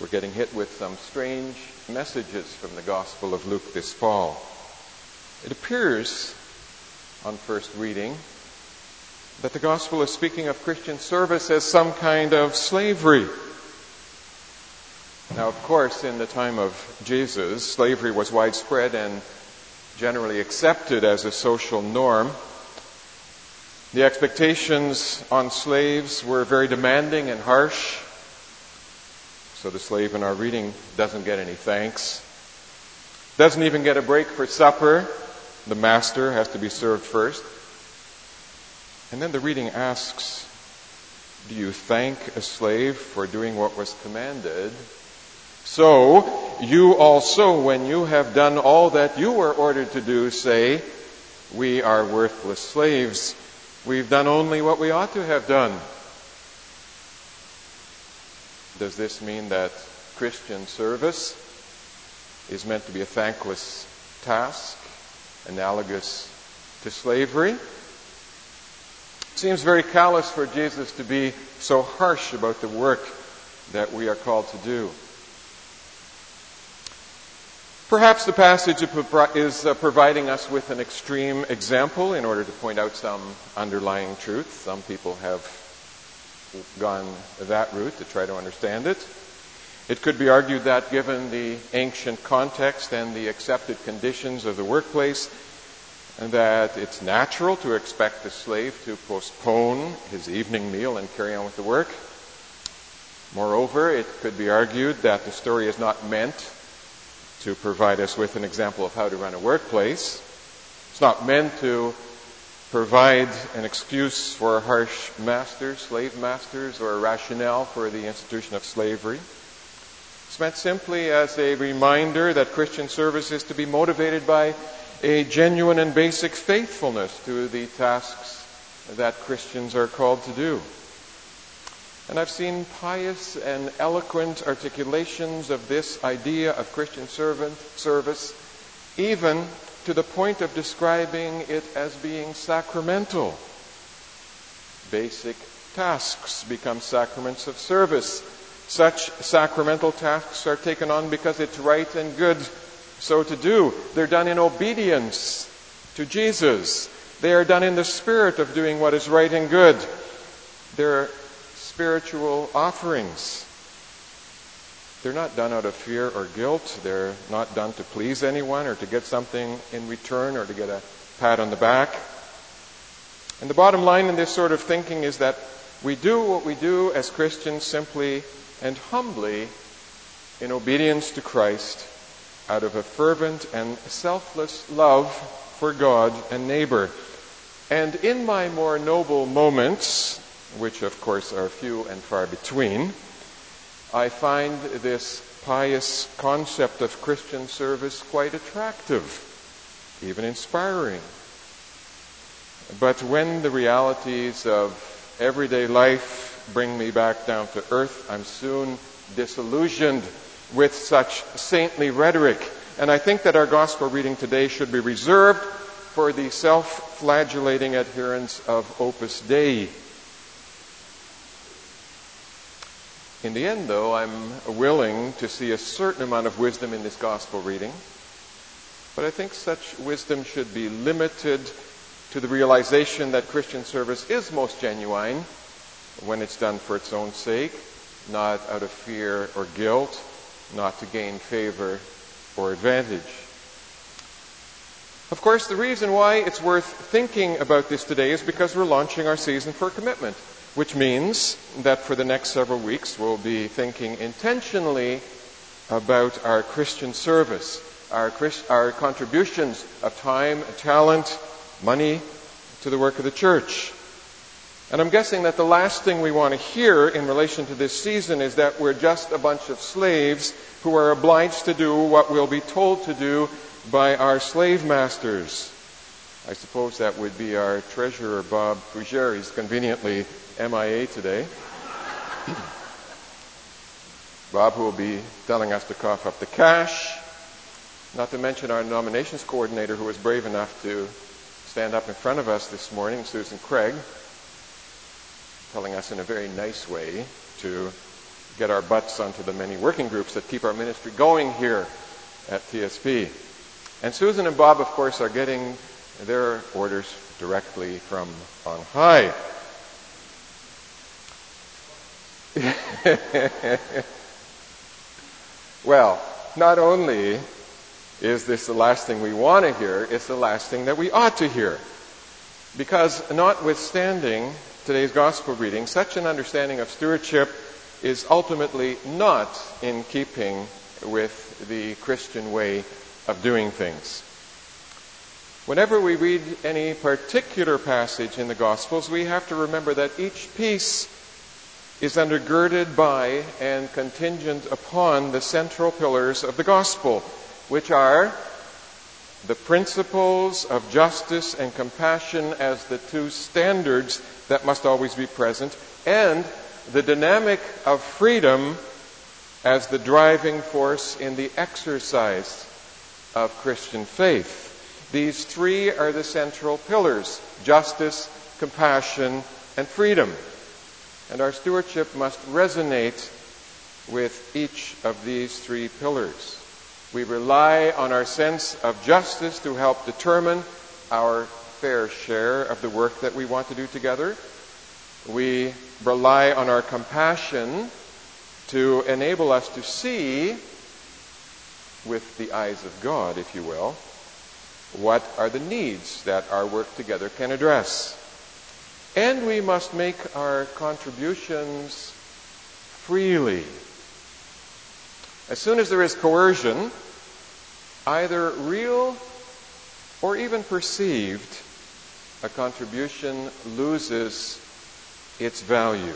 We're getting hit with some strange messages from the Gospel of Luke this fall. It appears, on first reading, that the Gospel is speaking of Christian service as some kind of slavery. Now, of course, in the time of Jesus, slavery was widespread and generally accepted as a social norm. The expectations on slaves were very demanding and harsh. So the slave in our reading doesn't get any thanks. Doesn't even get a break for supper. The master has to be served first. And then the reading asks, do you thank a slave for doing what was commanded? So you also, when you have done all that you were ordered to do, say, we are worthless slaves. We've done only what we ought to have done. Does this mean that Christian service is meant to be a thankless task, analogous to slavery? It seems very callous for Jesus to be so harsh about the work that we are called to do. Perhaps the passage is providing us with an extreme example in order to point out some underlying truth. Some people have gone that route to try to understand it. It could be argued that given the ancient context and the accepted conditions of the workplace, that it's natural to expect the slave to postpone his evening meal and carry on with the work. Moreover, it could be argued that the story is not meant to provide us with an example of how to run a workplace. It's not meant to provide an excuse for harsh masters, slave masters, or a rationale for the institution of slavery. It's meant simply as a reminder that Christian service is to be motivated by a genuine and basic faithfulness to the tasks that Christians are called to do. And I've seen pious and eloquent articulations of this idea of Christian service, even to the point of describing it as being sacramental. Basic tasks become sacraments of service. Such sacramental tasks are taken on because it's right and good so to do. They're done in obedience to Jesus. They are done in the spirit of doing what is right and good. They're spiritual offerings. They're not done out of fear or guilt. They're not done to please anyone or to get something in return or to get a pat on the back. And the bottom line in this sort of thinking is that we do what we do as Christians simply and humbly in obedience to Christ out of a fervent and selfless love for God and neighbor. And in my more noble moments, which of course are few and far between, I find this pious concept of Christian service quite attractive, even inspiring. But when the realities of everyday life bring me back down to earth, I'm soon disillusioned with such saintly rhetoric. And I think that our gospel reading today should be reserved for the self-flagellating adherents of Opus Dei. In the end, though, I'm willing to see a certain amount of wisdom in this gospel reading. But I think such wisdom should be limited to the realization that Christian service is most genuine when it's done for its own sake, not out of fear or guilt, not to gain favor or advantage. Of course, the reason why it's worth thinking about this today is because we're launching our season for commitment, which means that for the next several weeks we'll be thinking intentionally about our Christian service, our contributions of time, talent, money to the work of the church. And I'm guessing that the last thing we want to hear in relation to this season is that we're just a bunch of slaves who are obliged to do what we'll be told to do by our slave masters. I suppose that would be our treasurer, Bob Fougere. He's conveniently MIA today. Bob, who will be telling us to cough up the cash, not to mention our nominations coordinator, who was brave enough to stand up in front of us this morning, Susan Craig, telling us in a very nice way to get our butts onto the many working groups that keep our ministry going here at TSP. And Susan and Bob, of course, are getting their orders directly from on high. Well, not only is this the last thing we want to hear, it's the last thing that we ought to hear. Because notwithstanding today's gospel reading, such an understanding of stewardship is ultimately not in keeping with the Christian way of doing things. Whenever we read any particular passage in the Gospels, we have to remember that each piece is undergirded by and contingent upon the central pillars of the Gospel, which are the principles of justice and compassion as the two standards that must always be present, and the dynamic of freedom as the driving force in the exercise of Christian faith. These three are the central pillars: justice, compassion, and freedom. And our stewardship must resonate with each of these three pillars. We rely on our sense of justice to help determine our fair share of the work that we want to do together. We rely on our compassion to enable us to see with the eyes of God, if you will, what are the needs that our work together can address. And we must make our contributions freely. As soon as there is coercion, either real or even perceived, a contribution loses its value.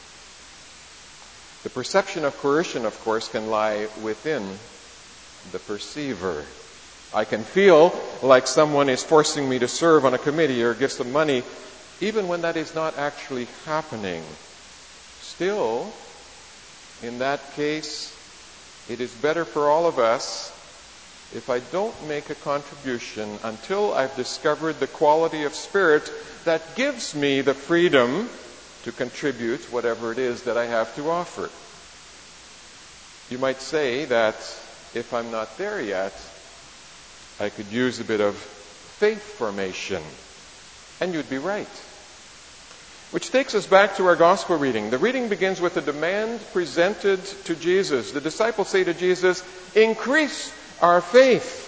The perception of coercion, of course, can lie within the perceiver. I can feel like someone is forcing me to serve on a committee or give some money, even when that is not actually happening. Still, in that case, it is better for all of us if I don't make a contribution until I've discovered the quality of spirit that gives me the freedom to contribute whatever it is that I have to offer. You might say that if I'm not there yet, I could use a bit of faith formation. And you'd be right. Which takes us back to our gospel reading. The reading begins with a demand presented to Jesus. The disciples say to Jesus, "Increase our faith."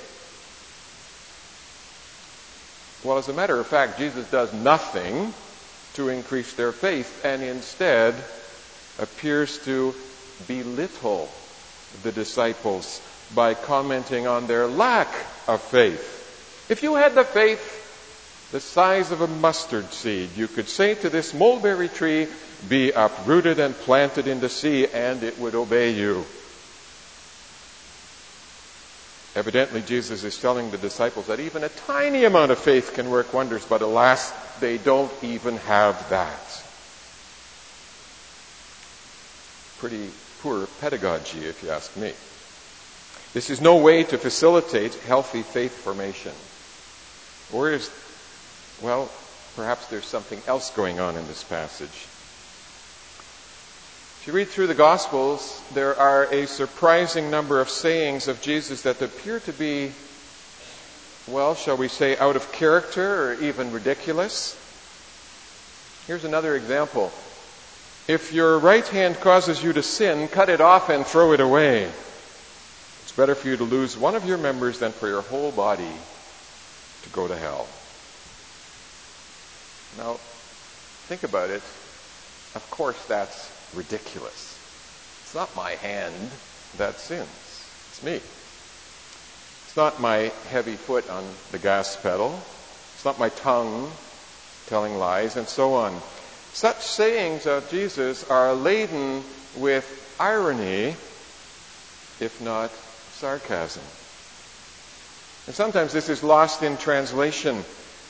Well, as a matter of fact, Jesus does nothing to increase their faith, and instead appears to belittle the disciples by commenting on their lack of faith. If you had the faith the size of a mustard seed, you could say to this mulberry tree, "Be uprooted and planted in the sea," and it would obey you. Evidently, Jesus is telling the disciples that even a tiny amount of faith can work wonders, but alas, they don't even have that. Pretty poor pedagogy, if you ask me. This is no way to facilitate healthy faith formation. Or is, well, perhaps there's something else going on in this passage. If you read through the Gospels, there are a surprising number of sayings of Jesus that appear to be, well, shall we say, out of character or even ridiculous. Here's another example. If your right hand causes you to sin, cut it off and throw it away. It's better for you to lose one of your members than for your whole body to go to hell. Now, think about it. Of course, that's ridiculous. It's not my hand that sins. It's me. It's not my heavy foot on the gas pedal. It's not my tongue telling lies, and so on. Such sayings of Jesus are laden with irony, if not sarcasm. And sometimes this is lost in translation.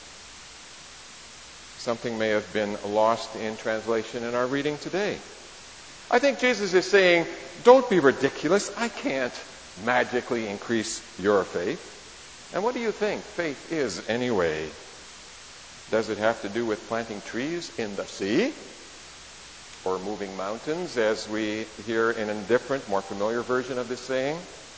Something may have been lost in translation in our reading today. I think Jesus is saying, don't be ridiculous. I can't magically increase your faith. And what do you think faith is anyway? Does it have to do with planting trees in the sea? or moving mountains, as we hear in a different, more familiar version of this saying.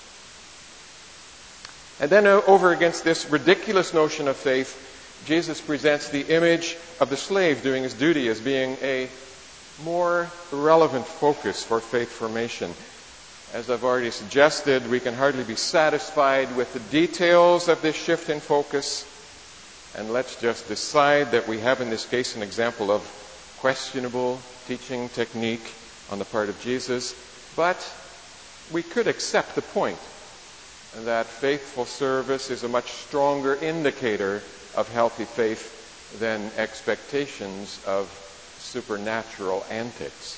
And then over against this ridiculous notion of faith, Jesus presents the image of the slave doing his duty as being a more relevant focus for faith formation. As I've already suggested, we can hardly be satisfied with the details of this shift in focus. And let's just decide that we have in this case an example of questionable teaching technique on the part of Jesus. But we could accept the point that faithful service is a much stronger indicator of healthy faith than expectations of supernatural antics.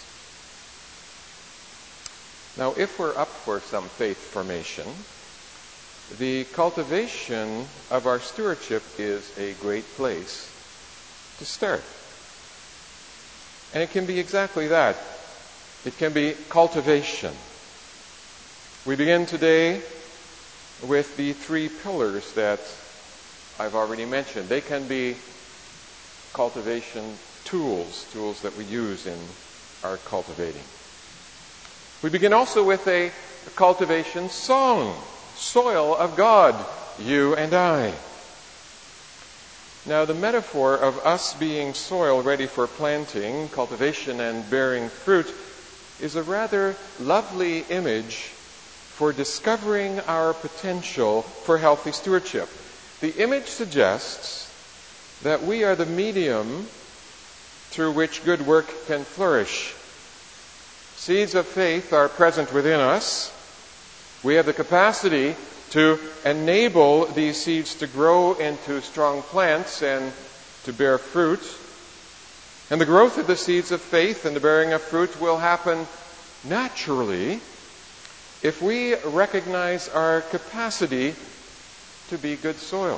Now, if we're up for some faith formation, the cultivation of our stewardship is a great place to start. And it can be exactly that. It can be cultivation. We begin today with the 3 pillars that I've already mentioned. They can be cultivation tools that we use in our cultivating. We begin also with a cultivation song, soil of God, you and I. Now, the metaphor of us being soil ready for planting, cultivation, and bearing fruit is a rather lovely image for discovering our potential for healthy stewardship. The image suggests that we are the medium through which good work can flourish. Seeds of faith are present within us. We have the capacity to enable these seeds to grow into strong plants and to bear fruit. And the growth of the seeds of faith and the bearing of fruit will happen naturally if we recognize our capacity to be good soil.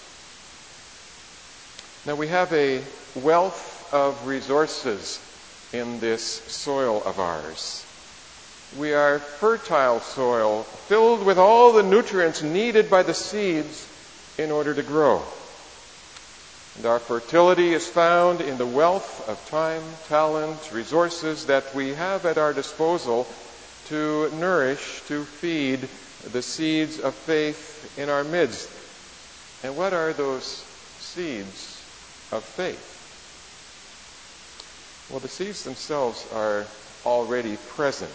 Now, we have a wealth of resources in this soil of ours. We are fertile soil filled with all the nutrients needed by the seeds in order to grow. And our fertility is found in the wealth of time, talent, resources that we have at our disposal to nourish, to feed the seeds of faith in our midst. And what are those seeds of faith? Well, the seeds themselves are already present.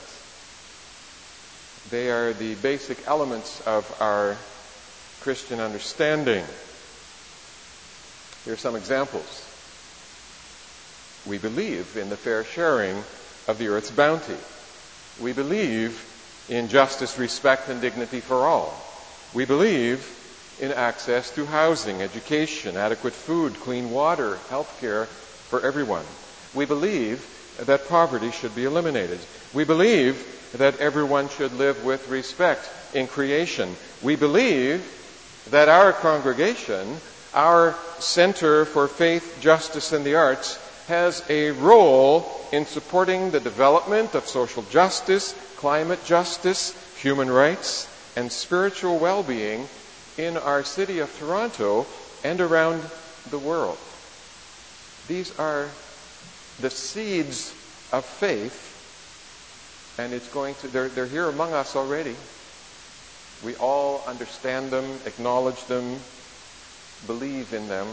They are the basic elements of our Christian understanding. Here are some examples. We believe in the fair sharing of the earth's bounty. We believe in justice, respect, and dignity for all. We believe in access to housing, education, adequate food, clean water, health care for everyone. We believe that poverty should be eliminated. We believe that everyone should live with respect in creation. We believe that our congregation, our Center for Faith, Justice, and the Arts, has a role in supporting the development of social justice, climate justice, human rights, and spiritual well-being in our city of Toronto and around the world. These are the seeds of faith, and they're here among us already. We all understand them, acknowledge them, believe in them,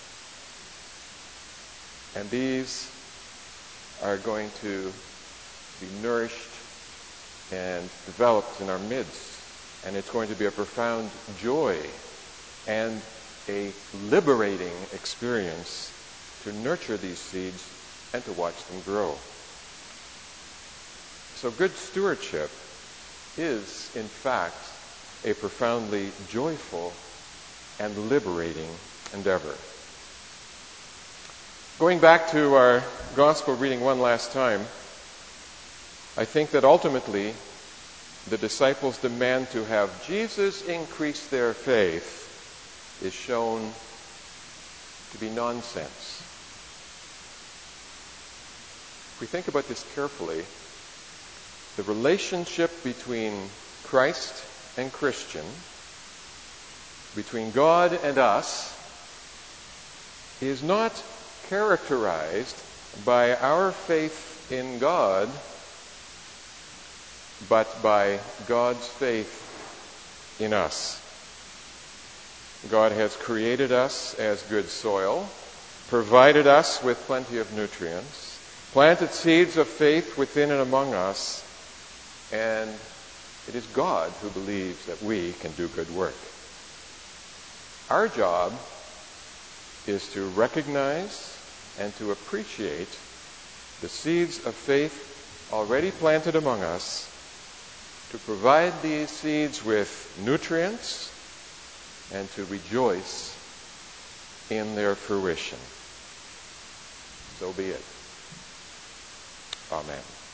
and these are going to be nourished and developed in our midst. And it's going to be a profound joy and a liberating experience to nurture these seeds and to watch them grow. So good stewardship is, in fact, a profoundly joyful and liberating endeavor. Going back to our gospel reading one last time, I think that ultimately the disciples' demand to have Jesus increase their faith is shown to be nonsense. If we think about this carefully, the relationship between Christ and Christian, between God and us, is not characterized by our faith in God, but by God's faith in us. God has created us as good soil, provided us with plenty of nutrients, planted seeds of faith within and among us, and it is God who believes that we can do good work. Our job is to recognize and to appreciate the seeds of faith already planted among us, to provide these seeds with nutrients, and to rejoice in their fruition. So be it. Amen.